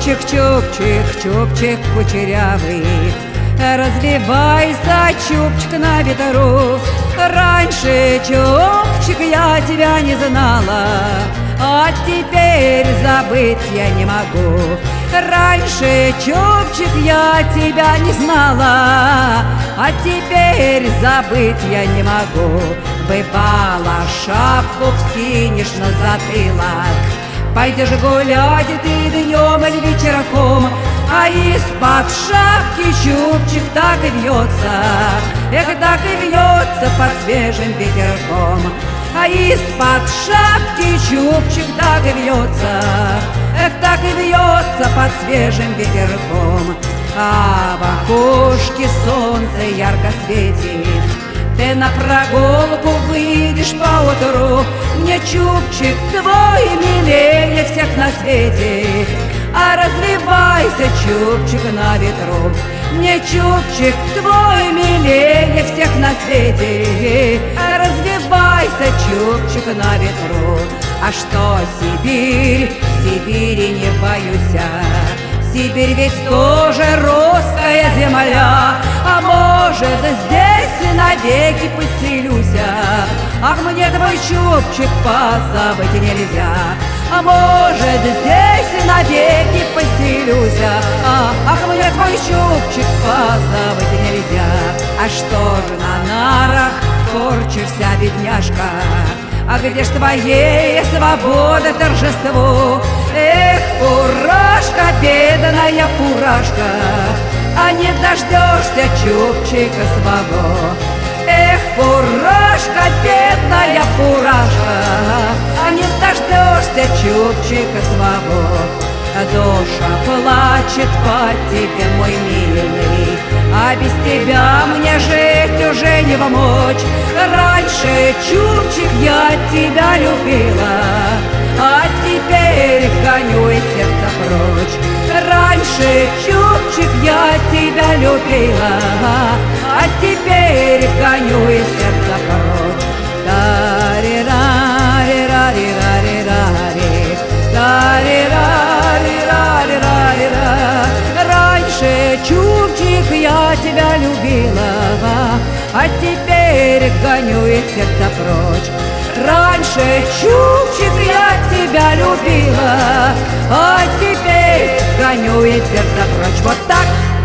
Чубчик, чубчик, чубчик кучерявый, развивайся, чубчик, на ветру. Раньше, чубчик, я тебя не знала, а теперь забыть я не могу. Раньше, чубчик, я тебя не знала, а теперь забыть я не могу. Бывало, шапку вскинешь на затылок, пойдешь гулять ты днем или вечерком, а из-под шапки чубчик так и вьется, эх, так и вьется под свежим ветерком. А из-под шапки чубчик так и вьется, эх, так и вьется под свежим ветерком. А в окошке солнце ярко светит, ты на прогулку выйдешь поутру. Мне чубчик твой милее всех на свете, а развивайся, чубчик, на ветру. Мне чубчик твой милее всех на свете, а развивайся, чубчик, на ветру. А что Сибирь, Сибири не боюсь, Сибирь ведь тоже русская земля. А может, здесь навеки поселюсь, ах, мне твой чубчик позабыть нельзя. А может, здесь навеки поселюсь, ах, мне твой чубчик позабыть нельзя. А что же на нарах корчишься, бедняжка? А где ж твоей свобода торжество? Эх, фуражка, бедная фуражка, а не дождешься чубчика своего. Эх, фуражка, бедная фуражка, а не дождешься чубчика своего. Душа плачет по тебе, мой милый, а без тебя мне жить уже не помочь. Раньше, чубчик, я тебя любила, а теперь гоню из сердца прочь. Раньше, чубчик, я тебя любила, а теперь гоню из сердца прочь. Раньше, чубчик, я тебя любила, а теперь гоню из сердца прочь. Раньше, чубчик, я тебя любила, а теперь гоню из сердца прочь. Вот так.